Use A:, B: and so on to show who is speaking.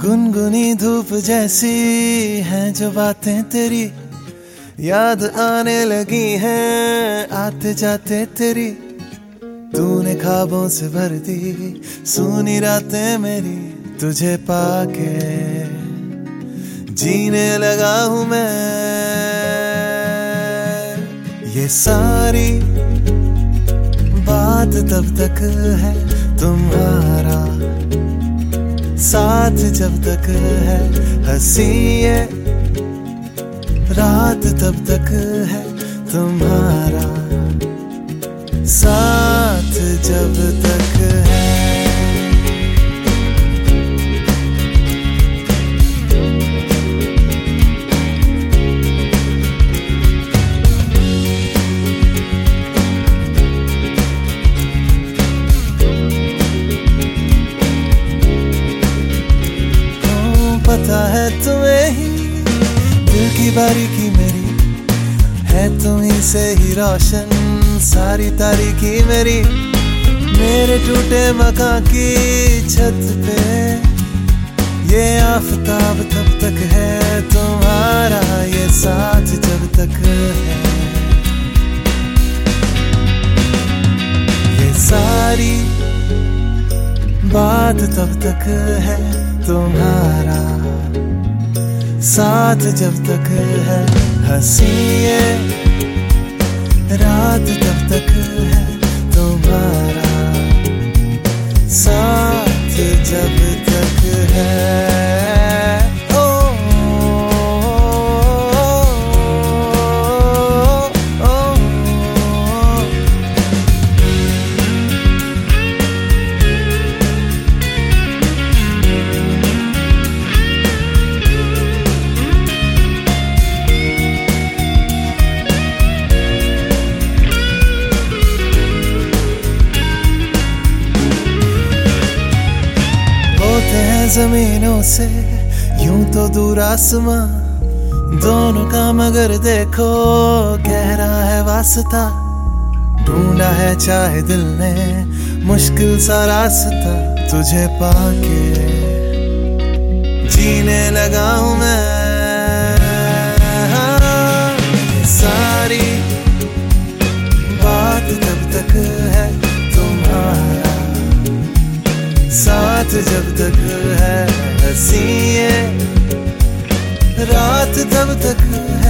A: गुनगुनी धूप जैसी हैं जो बातें तेरी, याद आने लगी हैं आते जाते तेरी। तूने ख्वाबों से भर दी सूनी रातें मेरी, तुझे पाके जीने लगा हूं मैं। ये सारी बात तब तक है तुम्हारा साथ, जब तक है हंसी ये रात, तब तक है तुम्हारा साथ, जब तक है। पता है तुम्हें ही दिल की बारीकी मेरी, है तुम्हीं से ही रोशन सारी तारीकी मेरी। मेरे टूटे मकान की छत पे ये आफताब तब तक है तुम्हारा, ये साथ जब तक है। ये सारी बात तब तक है तुम्हारा साथ, जब तक है हंसी ये रात, तब तक है तुम्हारा साथ, जब तक है। जमीनों से यूं तो दूर आसमां दोनों का, मगर देखो गहरा है वास्ता। ढूंढा है चाहे दिल ने मुश्किल सा रास्ता, तुझे पाके जीने लगा हूं मैं। सारी बात तब तक है तुम्हारा साथ, जब तक है हंसी ये रात, तब तक है